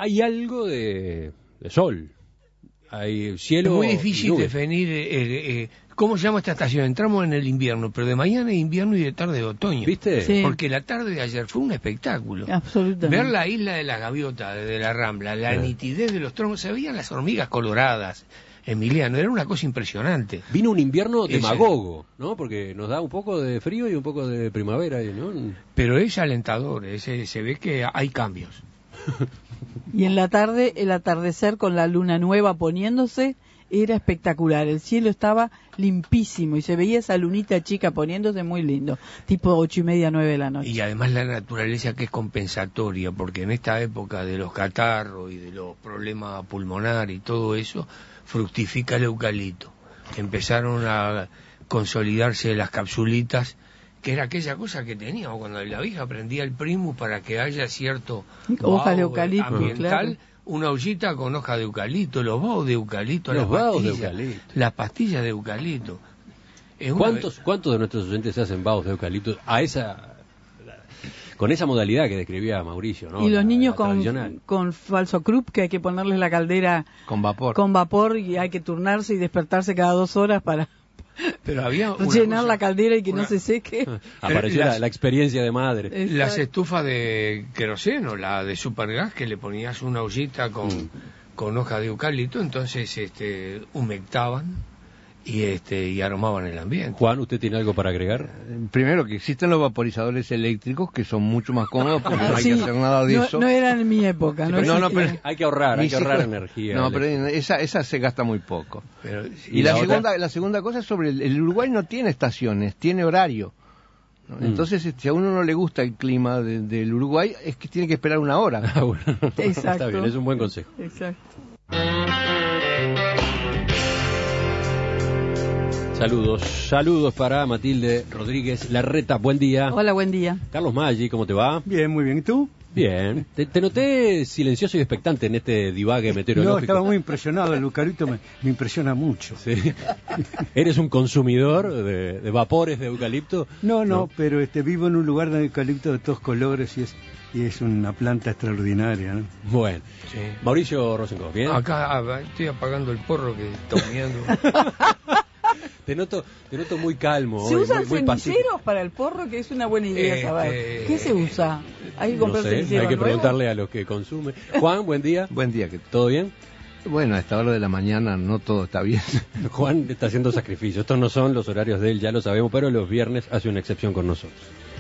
hay algo de sol. Hay cielo. Es muy difícil definir cómo se llama esta estación. Entramos en el invierno, pero de mañana es invierno y de tarde es otoño. ¿Viste? Sí. Porque la tarde de ayer fue un espectáculo. Absolutamente. Ver la isla de la Gaviota desde la Rambla, la nitidez de los troncos, se veían las hormigas coloradas. Emiliano, era una cosa impresionante. Vino un invierno demagogo, ¿no? Porque nos da un poco de frío y un poco de primavera, ¿no? Pero es alentador, se ve que hay cambios. Y en la tarde, el atardecer con la luna nueva poniéndose era espectacular. El cielo estaba limpísimo y se veía esa lunita chica poniéndose muy lindo, tipo 8:30, 9 de la noche. Y además la naturaleza que es compensatoria, porque en esta época de los catarros y de los problemas pulmonares y todo eso, fructifica el eucalipto. Empezaron a consolidarse las capsulitas, que era aquella cosa que teníamos cuando la vieja prendía el primus para que haya cierto hoja de eucalipto ambiental, claro. Una ollita con hoja de eucalipto, los vaos de eucalipto, las pastillas de eucalipto. ¿Cuántos de nuestros oyentes hacen vaos de eucalipto con esa modalidad que describía Mauricio, ¿no? Y los niños con falso croup, que hay que ponerles la caldera con vapor y hay que turnarse y despertarse cada 2 horas para pero había llenar la caldera y que no se seque. Apareció la experiencia de madre. Exacto. Las estufas de queroseno, la de supergas, que le ponías una ollita con hoja de eucalipto, entonces humectaban y aromaban el ambiente. Juan, ¿usted tiene algo para agregar? Primero, que existen los vaporizadores eléctricos que son mucho más cómodos porque no hay que hacer nada de eso. No era en mi época. Sí, pero hay que ahorrar energía. No, pero esa se gasta muy poco. Pero, y la segunda cosa es sobre el Uruguay no tiene estaciones, tiene horario. ¿No? Entonces, si a uno no le gusta el clima del Uruguay, es que tiene que esperar 1 hora. Bueno. Está bien, es un buen consejo. Exacto. Saludos para Matilde Rodríguez Larreta, buen día. Hola, buen día. Carlos Maggi, ¿cómo te va? Bien, muy bien, ¿y tú? Bien. Te noté silencioso y expectante en este divague meteorológico. No, estaba muy impresionado, el eucalipto me impresiona mucho. ¿Sí? ¿Eres un consumidor de vapores de eucalipto? No, pero vivo en un lugar de eucalipto de todos colores y es una planta extraordinaria, ¿no? Bueno. Sí. Mauricio Rosenkopf, ¿bien? Acá estoy apagando el porro que está humeando. Te noto muy calmo. ¿Se usan muy ceniceros para el porro? Que es una buena idea saber. ¿Qué se usa? Hay que comprar ceniceros. Hay que preguntarle a los que consumen. Juan, buen día. Buen día. ¿Todo bien? Bueno, a esta hora de la mañana no todo está bien. Juan está haciendo sacrificio. Estos no son los horarios de él, ya lo sabemos, pero los viernes hace una excepción con nosotros.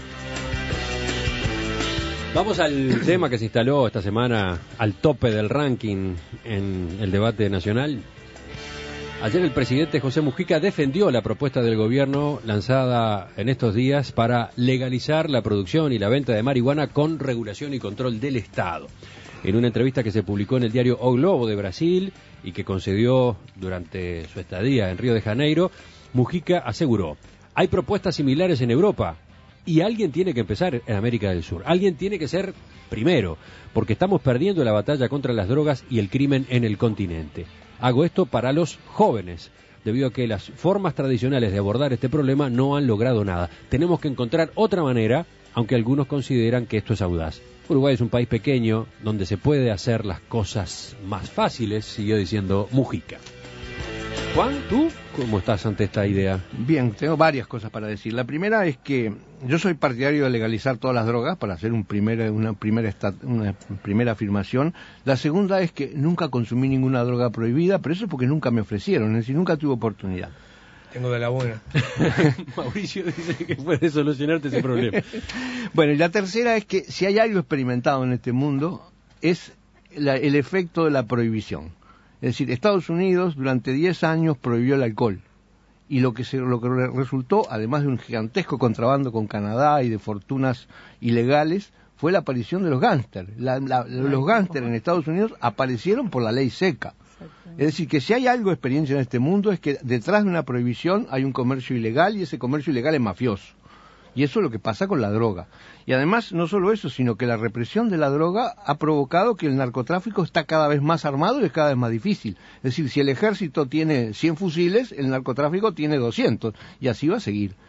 Vamos al tema que se instaló esta semana al tope del ranking en el debate nacional. Ayer el presidente José Mujica defendió la propuesta del gobierno lanzada en estos días para legalizar la producción y la venta de marihuana con regulación y control del Estado. En una entrevista que se publicó en el diario O Globo de Brasil y que concedió durante su estadía en Río de Janeiro, Mujica aseguró: hay propuestas similares en Europa y alguien tiene que empezar en América del Sur. Alguien tiene que ser primero, porque estamos perdiendo la batalla contra las drogas y el crimen en el continente. Hago esto para los jóvenes, debido a que las formas tradicionales de abordar este problema no han logrado nada. Tenemos que encontrar otra manera, aunque algunos consideran que esto es audaz. Uruguay es un país pequeño donde se puede hacer las cosas más fáciles, siguió diciendo Mujica. Juan, ¿tú cómo estás ante esta idea? Bien, tengo varias cosas para decir. La primera es que yo soy partidario de legalizar todas las drogas para hacer una primera afirmación. La segunda es que nunca consumí ninguna droga prohibida, pero eso es porque nunca me ofrecieron, es decir, nunca tuve oportunidad. Tengo de la buena. Mauricio dice que puede solucionarte ese problema. Bueno, y la tercera es que si hay algo experimentado en este mundo es el efecto de la prohibición. Es decir, Estados Unidos durante 10 años prohibió el alcohol. Y lo que resultó, además de un gigantesco contrabando con Canadá y de fortunas ilegales, fue la aparición de los gángsters. Los gángsters en Estados Unidos aparecieron por la ley seca. Es decir, que si hay algo de experiencia en este mundo es que detrás de una prohibición hay un comercio ilegal y ese comercio ilegal es mafioso. Y eso es lo que pasa con la droga. Y además, no solo eso, sino que la represión de la droga ha provocado que el narcotráfico está cada vez más armado y es cada vez más difícil. Es decir, si el ejército tiene 100 fusiles, el narcotráfico tiene 200, y así va a seguir.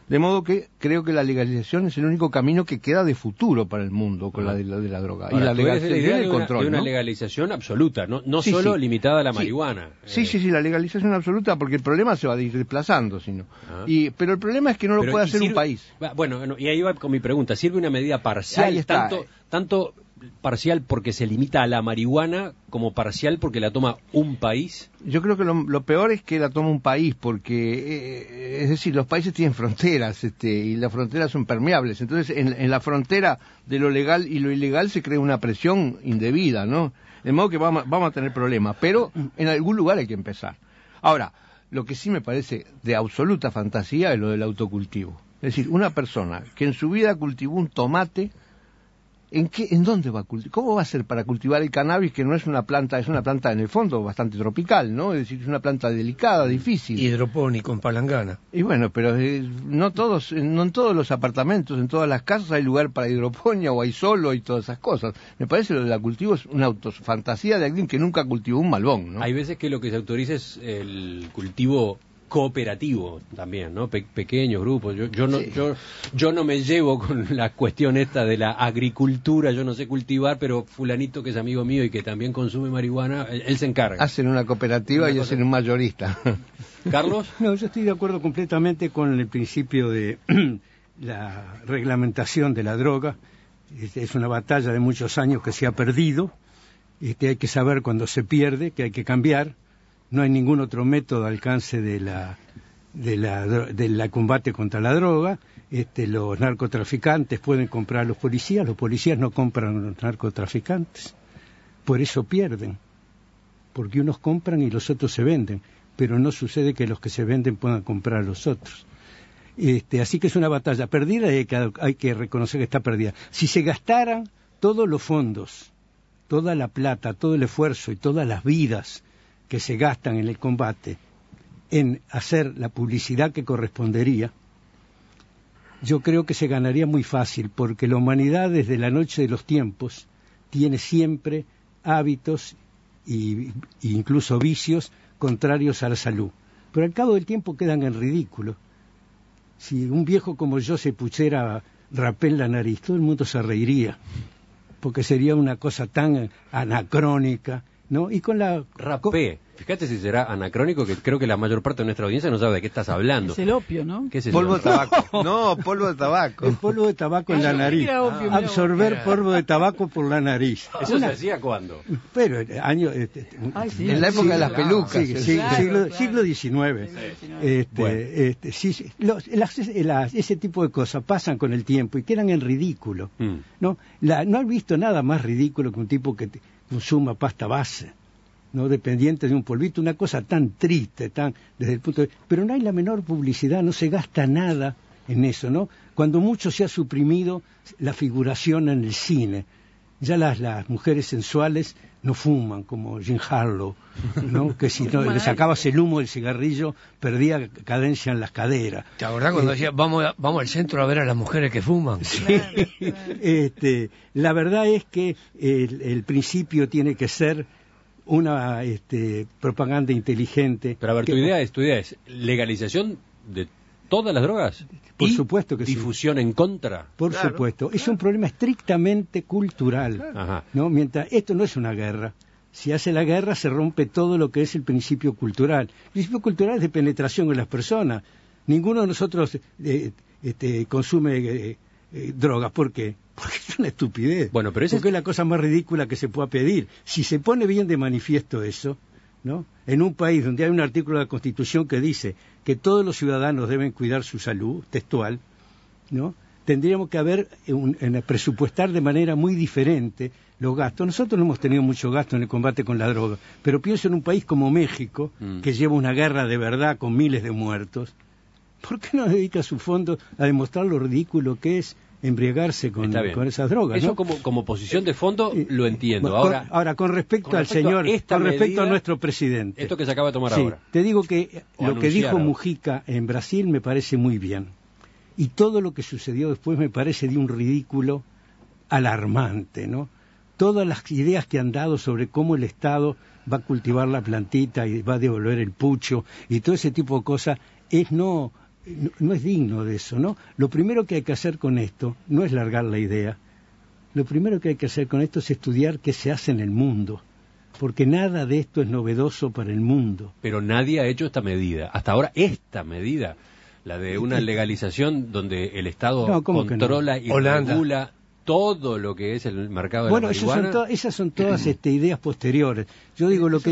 De modo que creo que la legalización es el único camino que queda de futuro para el mundo con la de la droga. Ahora, y la tú eres de la idea legalización y de el una, control, de una ¿no? legalización absoluta, no Sí, solo sí. limitada a la Sí. marihuana. Sí, la legalización absoluta, porque el problema se va a ir desplazando, sino. Ah. Pero el problema es que no lo Pero, puede ¿y hacer un sirve- país. Bueno, y ahí va con mi pregunta. ¿Sirve una medida parcial? Ahí está. Tanto parcial porque se limita a la marihuana como parcial porque la toma un país? Yo creo que lo peor es que la toma un país, porque, es decir, los países tienen fronteras, y las fronteras son permeables. Entonces, en la frontera de lo legal y lo ilegal se crea una presión indebida, ¿no? De modo que vamos a tener problemas, pero en algún lugar hay que empezar. Ahora, lo que sí me parece de absoluta fantasía es lo del autocultivo. Es decir, una persona que en su vida cultivó un tomate, ¿en dónde va a cultivar? ¿Cómo va a ser para cultivar el cannabis, que no es una planta, es una planta en el fondo bastante tropical, ¿no? Es decir, es una planta delicada, difícil. Hidropónico en palangana. Y bueno, pero no en todos los apartamentos, en todas las casas hay lugar para hidroponía o hay solo y todas esas cosas. Me parece que lo del cultivo es una fantasía de alguien que nunca cultivó un malbón, ¿no? Hay veces que lo que se autoriza es el cultivo cooperativo también, ¿no? Pequeños grupos. Yo no me llevo con la cuestión esta de la agricultura, yo no sé cultivar, pero fulanito que es amigo mío y que también consume marihuana, él se encarga. Hacen una cooperativa y hacen un mayorista. ¿Carlos? No, yo estoy de acuerdo completamente con el principio de la reglamentación de la droga. Es una batalla de muchos años que se ha perdido. Hay que saber cuando se pierde, que hay que cambiar. No hay ningún otro método al alcance de la combate contra la droga. Los narcotraficantes pueden comprar a los policías no compran a los narcotraficantes. Por eso pierden, porque unos compran y los otros se venden, pero no sucede que los que se venden puedan comprar a los otros. Así que es una batalla perdida y hay que reconocer que está perdida. Si se gastaran todos los fondos, toda la plata, todo el esfuerzo y todas las vidas que se gastan en el combate en hacer la publicidad que correspondería, yo creo que se ganaría muy fácil, porque la humanidad desde la noche de los tiempos tiene siempre hábitos e incluso vicios contrarios a la salud, pero al cabo del tiempo quedan en ridículo. Si un viejo como yo se pusiera rapé en la nariz, todo el mundo se reiría, porque sería una cosa tan anacrónica, ¿no? Y con la Rapé. Fíjate si será anacrónico, que creo que la mayor parte de nuestra audiencia no sabe de qué estás hablando. Es el opio, ¿no? ¿Qué es eso? Polvo de tabaco. No, polvo de tabaco. el polvo de tabaco en la nariz. Era opio, mira vos. Absorber polvo de tabaco por la nariz. ¿Eso se hacía cuándo? Pero Ay, sí. En la época de las pelucas. Claro, siglo XIX. Ese tipo de cosas pasan con el tiempo y quedan en ridículo. ¿No? No han visto nada más ridículo que un tipo que consuma pasta base, no dependiente de un polvito, una cosa tan triste, desde el punto de... Pero no hay la menor publicidad, no se gasta nada en eso, ¿no? Cuando mucho se ha suprimido la figuración en el cine. Ya las mujeres sensuales no fuman, como Jean Harlow, ¿no? Que si no le sacabas el humo del cigarrillo, perdía cadencia en las caderas. ¿Te acordás cuando decía, vamos al centro a ver a las mujeres que fuman? Sí. La verdad es que el principio tiene que ser una propaganda inteligente. Pero a ver, tu idea es legalización de todas las drogas. Por y supuesto que sí. difusión en contra. Por supuesto. Es un problema estrictamente cultural. Ajá. ¿No? Mientras esto no es una guerra. Si hace la guerra se rompe todo lo que es el principio cultural. El principio cultural es de penetración en las personas. Ninguno de nosotros consume drogas. ¿Por qué? Porque es una estupidez. Bueno, pero porque es la cosa más ridícula que se pueda pedir. Si se pone bien de manifiesto eso, ¿no? En un país donde hay un artículo de la Constitución que dice que todos los ciudadanos deben cuidar su salud, textual, ¿no? Tendríamos que presupuestar de manera muy diferente los gastos. Nosotros no hemos tenido mucho gasto en el combate con la droga, pero pienso en un país como México, que lleva una guerra de verdad con miles de muertos. ¿Por qué no dedica su fondo a demostrar lo ridículo que es embriagarse con esas drogas? Eso, ¿no? como posición de fondo lo entiendo. Bueno, ahora, con respecto al señor, con respecto a nuestro presidente. Esto que se acaba de tomar sí, ahora. Te digo que lo que dijo Mujica en Brasil me parece muy bien. Y todo lo que sucedió después me parece de un ridículo alarmante, ¿no? Todas las ideas que han dado sobre cómo el Estado va a cultivar la plantita y va a devolver el pucho y todo ese tipo de cosas es no no es digno de eso, ¿no? Lo primero que hay que hacer con esto no es largar la idea. Lo primero que hay que hacer con esto es estudiar qué se hace en el mundo, porque nada de esto es novedoso para el mundo. Pero nadie ha hecho esta medida. Hasta ahora esta medida, la de una legalización donde el Estado controla y regula todo lo que es el mercado de la marihuana. Esas son todas ideas posteriores. Yo digo lo que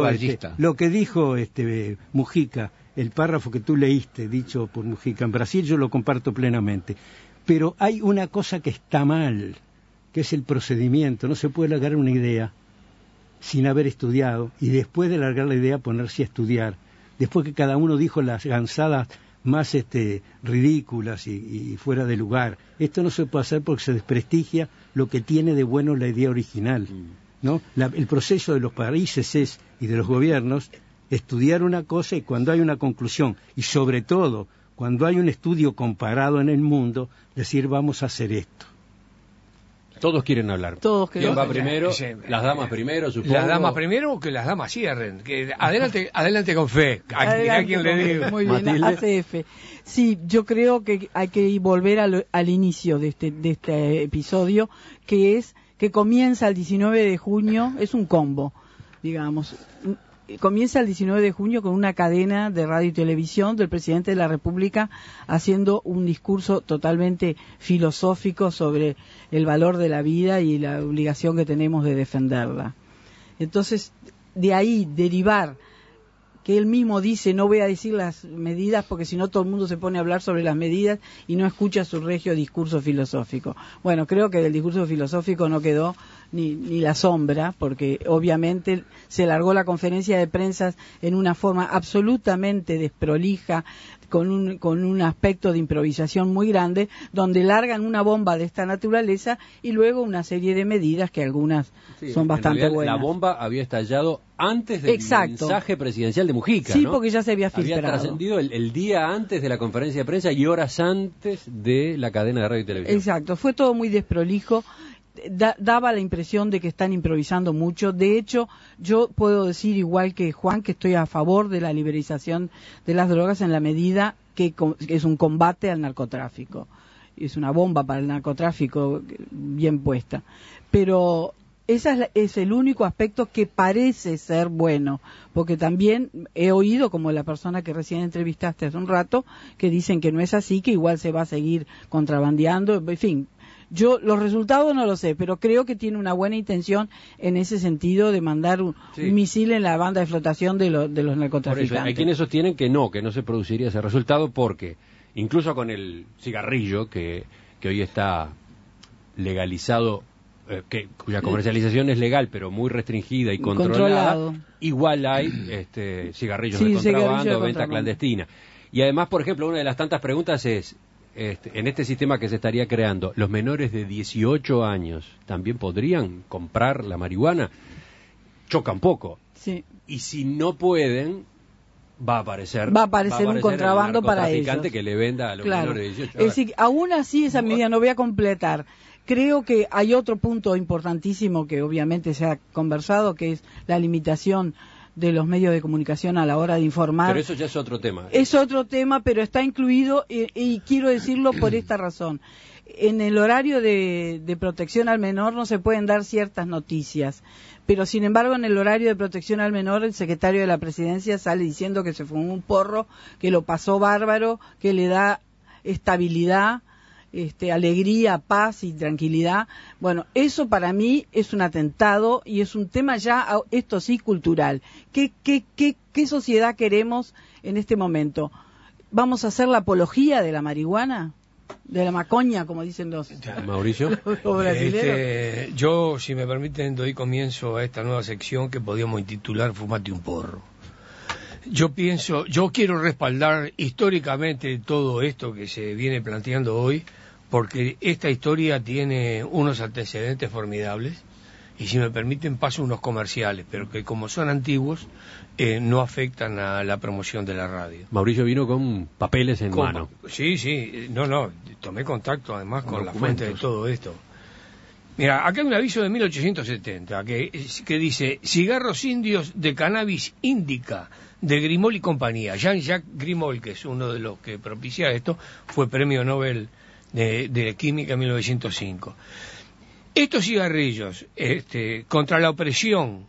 dijo Mujica, el párrafo que tú leíste, dicho por Mujica en Brasil, yo lo comparto plenamente. Pero hay una cosa que está mal, que es el procedimiento. No se puede largar una idea sin haber estudiado y después de largar la idea ponerse a estudiar. Después que cada uno dijo las gansadas más ridículas y fuera de lugar. Esto no se puede hacer porque se desprestigia lo que tiene de bueno la idea original, ¿no? El proceso de los países y de los gobiernos, estudiar una cosa y cuando hay una conclusión, y sobre todo cuando hay un estudio comparado en el mundo, decir vamos a hacer esto. Todos quieren hablar. ¿Quién va primero? Las damas primero, supongo. Las damas primero o que las damas cierren. Adelante con fe. A quien le digo. Muy bien, ACF. Sí, yo creo que hay que volver al inicio de este episodio, que es que comienza el 19 de junio, es un combo, digamos. Comienza el 19 de junio con una cadena de radio y televisión del presidente de la República haciendo un discurso totalmente filosófico sobre el valor de la vida y la obligación que tenemos de defenderla. Entonces, de ahí derivar que él mismo dice, no voy a decir las medidas porque si no todo el mundo se pone a hablar sobre las medidas y no escucha su regio discurso filosófico. Bueno, creo que del discurso filosófico no quedó ni la sombra, porque obviamente se largó la conferencia de prensa en una forma absolutamente desprolija, con un aspecto de improvisación muy grande, donde largan una bomba de esta naturaleza y luego una serie de medidas que algunas son bastante buenas. La bomba había estallado antes del mensaje presidencial de Mujica, sí, ¿no? porque ya se había filtrado. Había trascendido el día antes de la conferencia de prensa y horas antes de la cadena de radio y televisión. Exacto, fue todo muy desprolijo. Daba la impresión de que están improvisando mucho. De hecho, yo puedo decir, igual que Juan, que estoy a favor de la liberalización de las drogas en la medida que es un combate al narcotráfico. Es una bomba para el narcotráfico bien puesta. Pero ese es el único aspecto que parece ser bueno, porque también he oído, como la persona que recién entrevistaste hace un rato, que dicen que no es así, que igual se va a seguir contrabandeando, en fin. Yo los resultados no lo sé, pero creo que tiene una buena intención en ese sentido de mandar un misil en la banda de flotación de los narcotraficantes. Por eso, hay quienes sostienen que no se produciría ese resultado porque incluso con el cigarrillo que hoy está legalizado, cuya comercialización es legal pero muy restringida y controlada, igual hay cigarrillos de contrabando, venta clandestina. Y además, por ejemplo, una de las tantas preguntas es, en este sistema que se estaría creando, ¿los menores de 18 años también podrían comprar la marihuana? Choca un poco. Sí. Y si no pueden, va a aparecer un contrabando para ellos. Que le venda a los menores de 18 años. Es decir, aún así esa medida no voy a completar. Creo que hay otro punto importantísimo que obviamente se ha conversado, que es la limitación de los medios de comunicación a la hora de informar. Pero eso ya es otro tema. Es otro tema, pero está incluido y quiero decirlo por esta razón. En el horario de protección al menor no se pueden dar ciertas noticias, pero sin embargo en el horario de protección al menor el secretario de la Presidencia sale diciendo que se fumó un porro, que lo pasó bárbaro, que le da estabilidad, alegría, paz y tranquilidad. Bueno, eso para mí es un atentado y es un tema ya, esto sí, cultural. ¿Qué sociedad queremos en este momento? ¿Vamos a hacer la apología de la marihuana? ¿De la macoña, como dicen los Mauricio? Los brasileños. Yo, si me permiten, doy comienzo a esta nueva sección que podríamos intitular Fumate un porro. Yo quiero respaldar históricamente todo esto que se viene planteando hoy, porque esta historia tiene unos antecedentes formidables, y si me permiten paso unos comerciales, pero que como son antiguos, no afectan a la promoción de la radio. Mauricio vino con papeles en mano. Sí, tomé contacto además con la fuente de todo esto. Mira, acá hay un aviso de 1870 que dice: cigarros indios de cannabis indica de Grimol y compañía. Jean-Jacques Grimol, que es uno de los que propicia esto, fue premio Nobel de Química en 1905. Estos cigarrillos, contra la opresión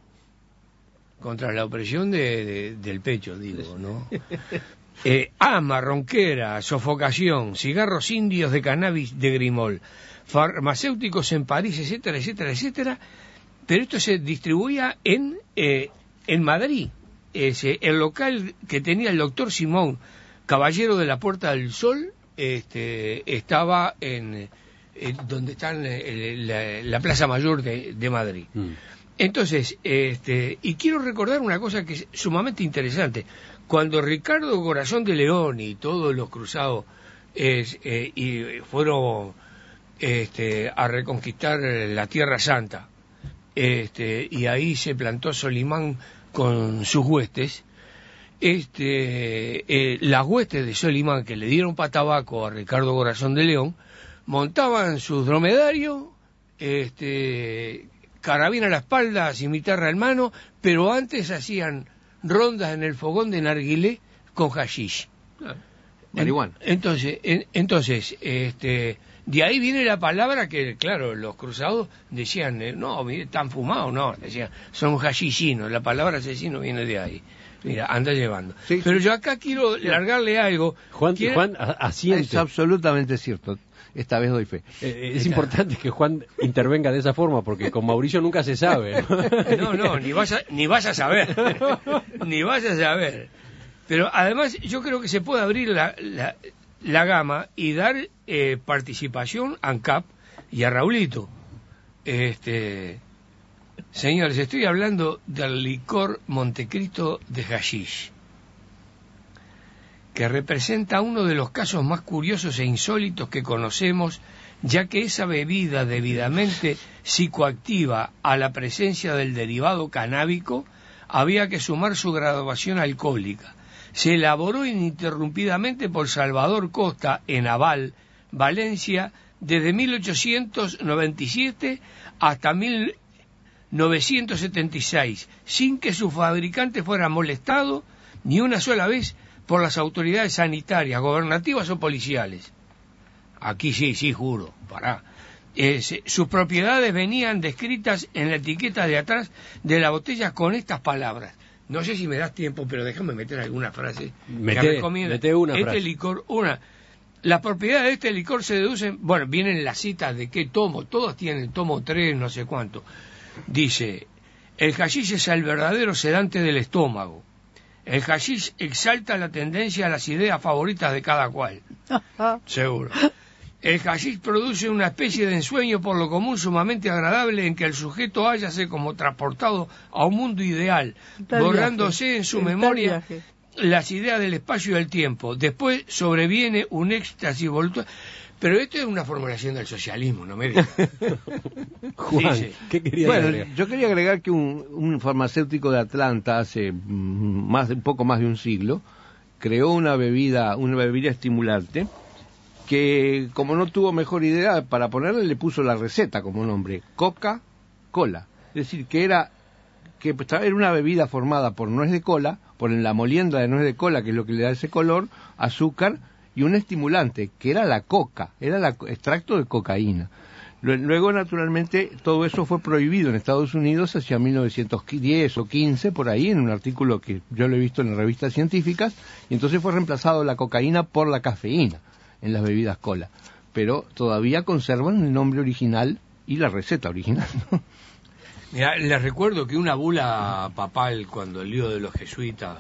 del pecho, digo, ¿no? Asma, ronquera, sofocación, cigarros indios de cannabis de Grimol, farmacéuticos en París, etcétera, etcétera, etcétera, pero esto se distribuía en Madrid. El local que tenía el doctor Simón, caballero de la Puerta del Sol, estaba en donde está la Plaza Mayor de Madrid. Entonces, y quiero recordar una cosa que es sumamente interesante. Cuando Ricardo Corazón de León y todos los cruzados y fueron a reconquistar la Tierra Santa, y ahí se plantó Solimán con sus huestes, las huestes de Solimán, que le dieron pa' tabaco a Ricardo Corazón de León, montaban sus dromedarios, carabina a la espalda, cimitarra en mano, pero antes hacían rondas en el fogón de narguilé con hashish. Marihuana. Entonces, de ahí viene la palabra que, claro, los cruzados decían, no, están fumados, no, decían, son hashishinos, la palabra asesino viene de ahí. Mira, anda llevando. Sí, pero yo acá quiero largarle algo. Juan asiente. Es absolutamente cierto. Esta vez doy fe. Es importante que Juan intervenga de esa forma, porque con Mauricio nunca se sabe. No, ni vas a saber. Ni vas a saber. Pero además yo creo que se puede abrir la gama y dar participación a ANCAP y a Raulito. Señores, estoy hablando del licor Montecristo de hashish, que representa uno de los casos más curiosos e insólitos que conocemos, ya que esa bebida debidamente psicoactiva a la presencia del derivado canábico había que sumar su graduación alcohólica. Se elaboró ininterrumpidamente por Salvador Costa en Aval, Valencia, desde 1897 hasta 1976, sin que su fabricante fuera molestado ni una sola vez por las autoridades sanitarias, gobernativas o policiales. Aquí sí, juro, pará. Sus propiedades venían descritas en la etiqueta de atrás de la botella con estas palabras. No sé si me das tiempo, pero déjame meter alguna frase. Mete una frase. Licor, las propiedades de este licor se deducen, bueno, vienen las citas de qué tomo, todos tienen tomo 3, no sé cuánto. Dice, el hashish es el verdadero sedante del estómago. El hashish exalta la tendencia a las ideas favoritas de cada cual. Seguro. El hashish produce una especie de ensueño por lo común sumamente agradable en que el sujeto hállase como transportado a un mundo ideal, borrándose en su memoria las ideas del espacio y del tiempo. Después sobreviene un éxtasis voluntario. Pero esto es una formulación del socialismo, no me digas. Juan, sí. ¿Qué quería agregar? Yo quería agregar que un farmacéutico de Atlanta hace un poco más de un siglo creó una bebida estimulante que, como no tuvo mejor idea para ponerle, le puso la receta como nombre, Coca-Cola. Es decir, que era una bebida formada por nuez de cola, por la molienda de nuez de cola, que es lo que le da ese color, azúcar y un estimulante, que era la coca, era el extracto de cocaína. Luego, naturalmente, todo eso fue prohibido en Estados Unidos hacia 1910 o 15, por ahí, en un artículo que yo lo he visto en revistas científicas, y entonces fue reemplazado la cocaína por la cafeína en las bebidas cola. Pero todavía conservan el nombre original y la receta original, ¿no? Mira, les recuerdo que una bula papal, cuando el lío de los jesuitas,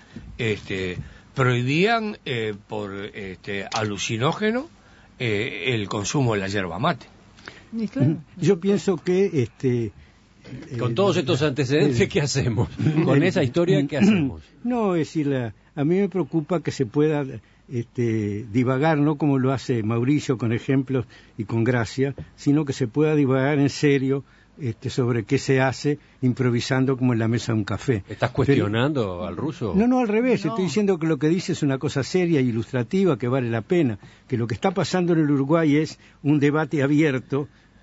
prohibían por alucinógeno el consumo de la yerba mate. Yo pienso que con todos estos antecedentes, ¿qué hacemos? Con esa historia, ¿qué hacemos? No, es decir, a mí me preocupa que se pueda divagar, no como lo hace Mauricio con ejemplos y con gracia, sino que se pueda divagar en serio sobre qué se hace improvisando como en la mesa de un café. ¿Estás cuestionando al ruso? No, al revés. Estoy diciendo que lo que dice es una cosa seria e ilustrativa que vale la pena. Que lo que está pasando en el Uruguay es un debate abierto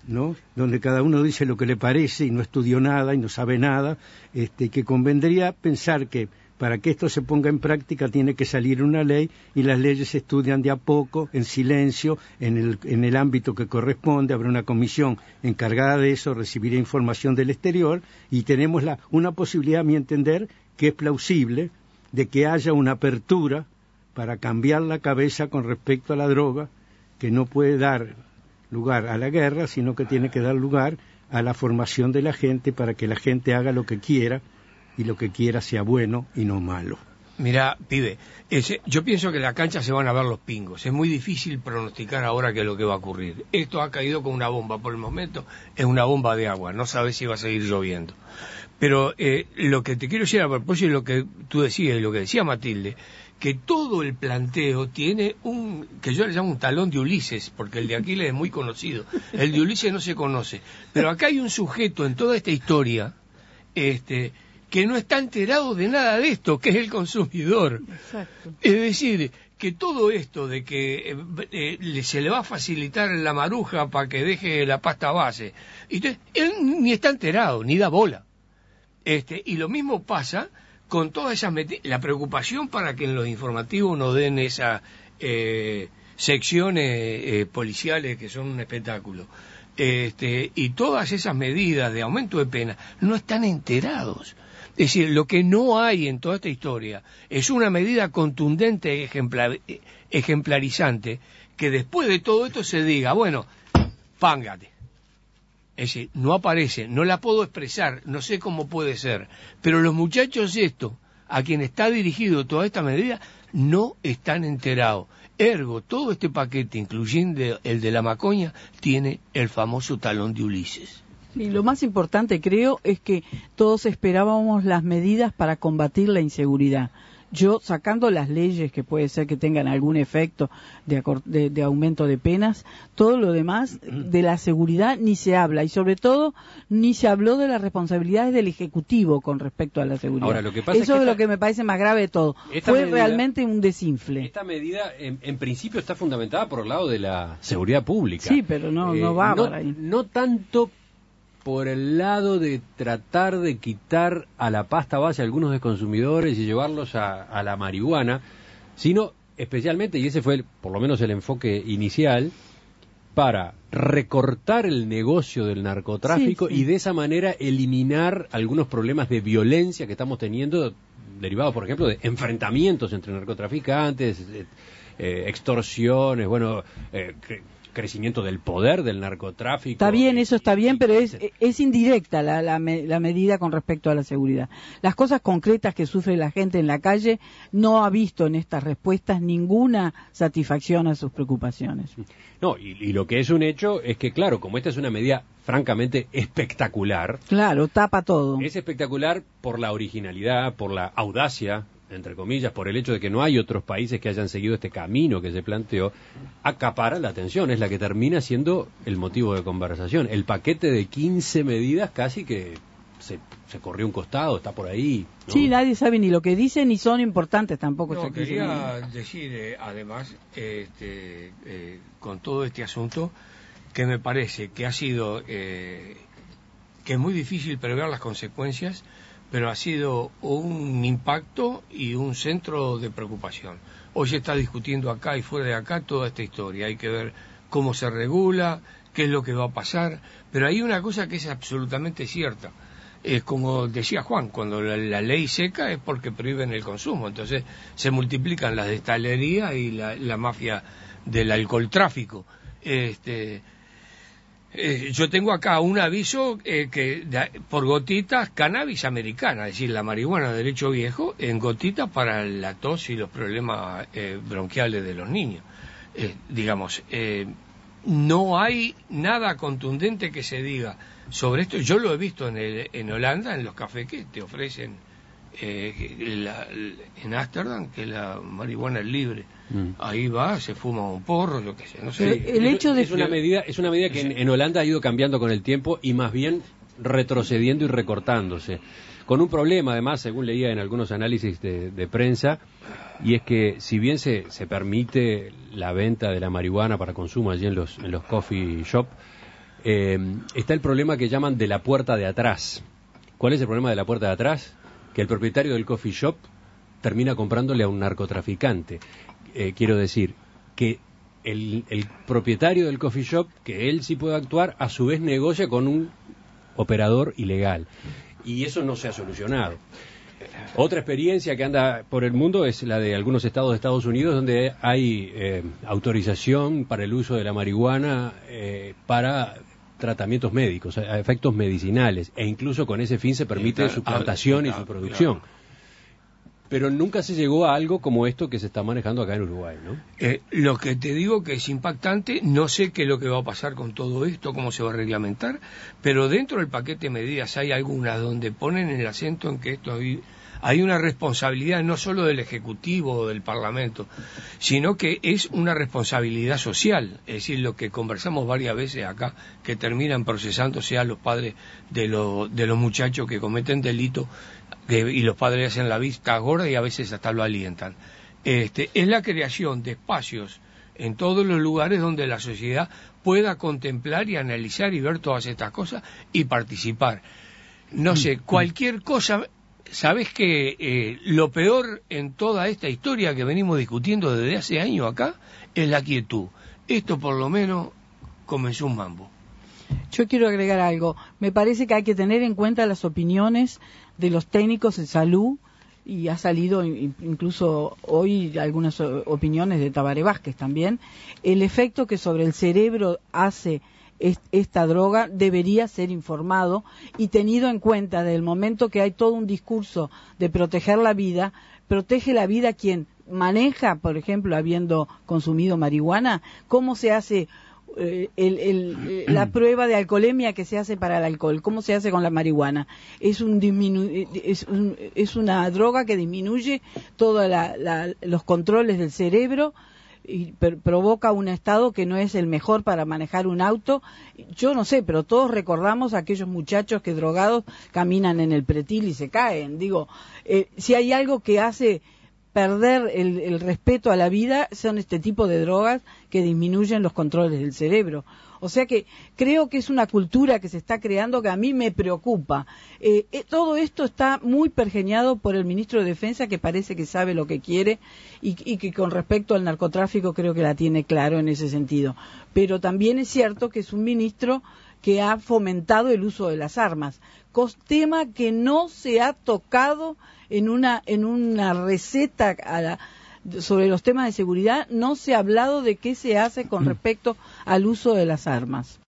¿no? Donde cada uno dice lo que le parece y no estudió nada y no sabe nada, que convendría pensar que para que esto se ponga en práctica tiene que salir una ley y las leyes se estudian de a poco, en silencio, en el ámbito que corresponde. Habrá una comisión encargada de eso, recibirá información del exterior y tenemos una posibilidad, a mi entender, que es plausible, de que haya una apertura para cambiar la cabeza con respecto a la droga, que no puede dar lugar a la guerra, sino que tiene que dar lugar a la formación de la gente para que la gente haga lo que quiera y lo que quiera sea bueno y no malo. Mira, pibe, yo pienso que en la cancha se van a ver los pingos. Es muy difícil pronosticar ahora qué es lo que va a ocurrir. Esto ha caído con una bomba. Por el momento es una bomba de agua. No sabes si va a seguir lloviendo. Pero lo que te quiero decir a propósito de lo que tú decías y lo que decía Matilde, que todo el planteo tiene que yo le llamo un talón de Ulises, porque el de Aquiles es muy conocido. El de Ulises no se conoce. Pero acá hay un sujeto en toda esta historia, que no está enterado de nada de esto, que es el consumidor. Exacto. Es decir, que todo esto de que se le va a facilitar la maruja para que deje la pasta base, entonces, él ni está enterado, ni da bola. Y lo mismo pasa con todas esas la preocupación para que en los informativos no den esas secciones policiales que son un espectáculo. Y todas esas medidas de aumento de pena no están enterados. Es decir, lo que no hay en toda esta historia es una medida contundente e ejemplarizante que después de todo esto se diga, bueno, pángate. Es decir, no aparece, no la puedo expresar, no sé cómo puede ser, pero los muchachos a quien está dirigido toda esta medida, no están enterados. Ergo, todo este paquete, incluyendo el de la macoña, tiene el famoso talón de Ulises. Y lo más importante, creo, es que todos esperábamos las medidas para combatir la inseguridad. Yo, sacando las leyes que puede ser que tengan algún efecto de aumento de penas, todo lo demás de la seguridad ni se habla, y sobre todo ni se habló de las responsabilidades del Ejecutivo con respecto a la seguridad. Ahora, lo que pasa eso es lo que me parece más grave de todo. Fue realmente un desinfle. Esta medida, en principio, está fundamentada por el lado de la seguridad pública. Sí, pero no va por ahí. No tanto por el lado de tratar de quitar a la pasta base a algunos de consumidores y llevarlos a la marihuana, sino especialmente, y ese fue por lo menos el enfoque inicial, para recortar el negocio del narcotráfico y de esa manera eliminar algunos problemas de violencia que estamos teniendo, derivados, por ejemplo, de enfrentamientos entre narcotraficantes, extorsiones, crecimiento del poder del narcotráfico. Está bien, eso está bien, pero es indirecta la medida con respecto a la seguridad. Las cosas concretas que sufre la gente en la calle no ha visto en estas respuestas ninguna satisfacción a sus preocupaciones. No, y lo que es un hecho es que, claro, como esta es una medida francamente espectacular. Claro, tapa todo. Es espectacular por la originalidad, por la audacia, entre comillas, por el hecho de que no hay otros países que hayan seguido este camino que se planteó, acapara la atención, es la que termina siendo el motivo de conversación. El paquete de 15 medidas casi que se corrió un costado, está por ahí, ¿no? Sí, nadie sabe ni lo que dicen ni son importantes tampoco. No, quería decir, además, con todo este asunto, que me parece que ha sido, que es muy difícil prever las consecuencias, pero ha sido un impacto y un centro de preocupación. Hoy se está discutiendo acá y fuera de acá toda esta historia. Hay que ver cómo se regula, qué es lo que va a pasar, pero hay una cosa que es absolutamente cierta. Es como decía Juan, cuando la ley seca es porque prohíben el consumo, entonces se multiplican las destalerías y la mafia del alcoholtráfico. Yo tengo acá un aviso por gotitas, cannabis americana, es decir, la marihuana de derecho viejo, en gotitas para la tos y los problemas bronquiales de los niños. No hay nada contundente que se diga sobre esto. Yo lo he visto en Holanda, en los cafés que te ofrecen en Ámsterdam, que la marihuana es libre. Ahí va, se fuma un porro, yo qué sé, no sé. Es una medida que en Holanda ha ido cambiando con el tiempo y más bien retrocediendo y recortándose. Con un problema, además, según leía en algunos análisis de prensa, y es que si bien se permite la venta de la marihuana para consumo allí en los coffee shop, está el problema que llaman de la puerta de atrás. ¿Cuál es el problema de la puerta de atrás? Que el propietario del coffee shop termina comprándole a un narcotraficante. Quiero decir, que el propietario del coffee shop, que él sí puede actuar, a su vez negocia con un operador ilegal. Y eso no se ha solucionado. Otra experiencia que anda por el mundo es la de algunos estados de Estados Unidos, donde hay autorización para el uso de la marihuana para tratamientos médicos, a efectos medicinales, e incluso con ese fin se permite su plantación y su producción. Pero nunca se llegó a algo como esto que se está manejando acá en Uruguay, ¿no? Lo que te digo que es impactante, no sé qué es lo que va a pasar con todo esto, cómo se va a reglamentar, pero dentro del paquete de medidas hay algunas donde ponen el acento en que esto hay una responsabilidad no solo del Ejecutivo o del Parlamento, sino que es una responsabilidad social, es decir, lo que conversamos varias veces acá, que terminan procesándose a los padres de los muchachos que cometen delitos, y los padres hacen la vista gorda y a veces hasta lo alientan. Es la creación de espacios en todos los lugares donde la sociedad pueda contemplar y analizar y ver todas estas cosas y participar. No sé, cualquier cosa. ¿Sabes que lo peor en toda esta historia que venimos discutiendo desde hace años acá es la quietud? Esto por lo menos comenzó un mambo. Yo quiero agregar algo. Me parece que hay que tener en cuenta las opiniones de los técnicos en salud, y ha salido incluso hoy algunas opiniones de Tabaré Vázquez también. El efecto que sobre el cerebro hace esta droga debería ser informado y tenido en cuenta desde el momento que hay todo un discurso de proteger la vida. Protege la vida quien maneja, por ejemplo, habiendo consumido marihuana. ¿Cómo se hace la prueba de alcoholemia que se hace para el alcohol? ¿Cómo se hace con la marihuana? Es una droga que disminuye todos los controles del cerebro y provoca un estado que no es el mejor para manejar un auto. Yo no sé, pero todos recordamos a aquellos muchachos que drogados caminan en el pretil y se caen. Digo, si hay algo que hace perder el respeto a la vida, son este tipo de drogas que disminuyen los controles del cerebro. O sea que creo que es una cultura que se está creando que a mí me preocupa. Todo esto está muy pergeñado por el ministro de Defensa, que parece que sabe lo que quiere y que con respecto al narcotráfico creo que la tiene claro en ese sentido. Pero también es cierto que es un ministro que ha fomentado el uso de las armas, tema que no se ha tocado en una receta sobre los temas de seguridad. No se ha hablado de qué se hace con respecto al uso de las armas.